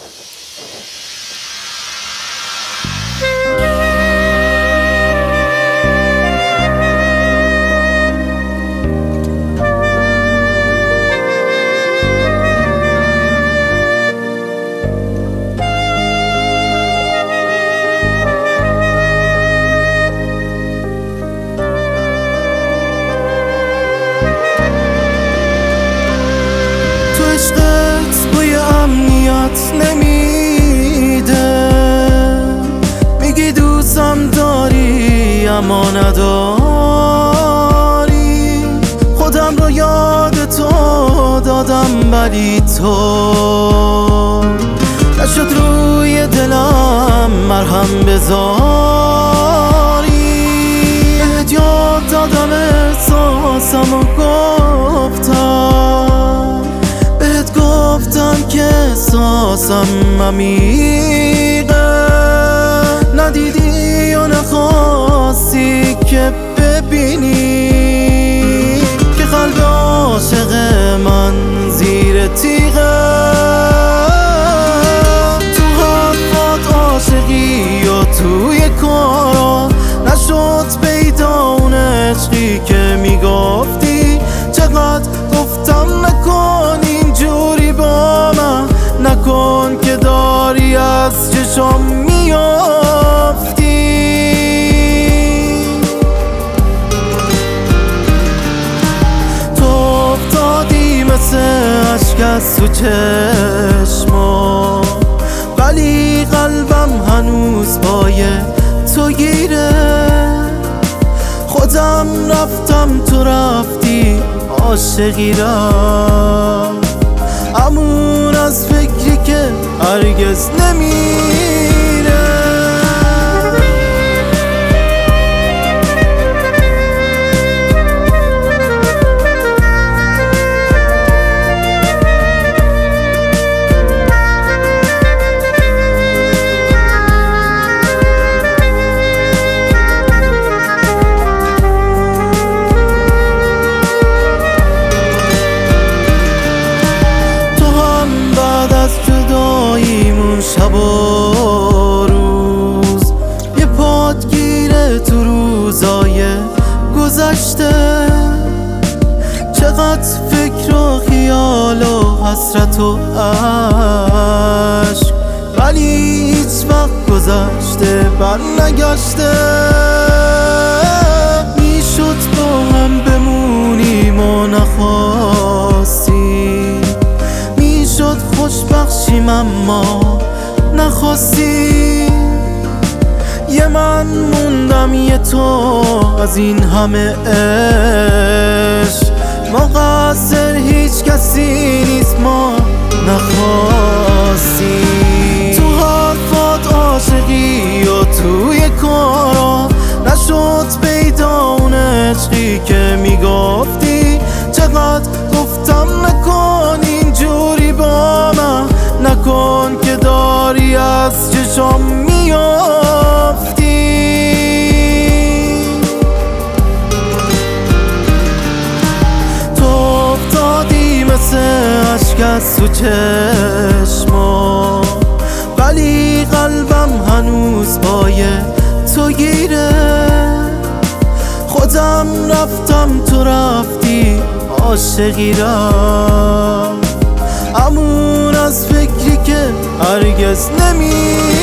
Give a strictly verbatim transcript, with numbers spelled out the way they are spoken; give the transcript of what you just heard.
عشقت بوی امنیت نمیده، میگی دوستم داری اما نداری. خودم رو یاد تو دادم ولی تو نشد روی دلم مرهم بذاری. بهت یاد دادم احساسم و گفتم، گفتم که احساسم عمیقه. ندیدی و نخواستی که ببینی که قلب عاشق من زیر تیغه. تو حرفات عاشقی و توی کارا نشد پیدا اون عشقی که میگفتی. چقدر گفتم نکن اینجوری با من، نکن که داری از چشم میافتی. تو افتادی مثل عشق از تو چشما، ولی قلبم هنوز پای تو گیره. خودم رفتم تو رفتی، عاشقی رفت امون از فکری که هرگز نمیره. شب و روز یه پادگیره تو روزای گذشته. چقدر فکر و خیال و حسرت و عشق، ولی هیچ وقت گذشته بر نگشته. میشد با هم بمونیم و نخواستی، میشد خوش بخشیم اما نخواستی. یه من موندم یه تو از این همه عشق. مقصر هیچ کسی نیست، ما نخواستی. تو حرفات عاشقی و توی کارا نشد پیدا اون عشقی که میگفتی. چقدر گفتم نکن اینجوری با من، نکن که داری از چشم میافتی. تو افتادی مثل عشق از تو چشما، ولی قلبم هنوز پای تو گیره. خودم رفتم تو رفتی، عاشقی رفت امون از فکری که هرگز نمی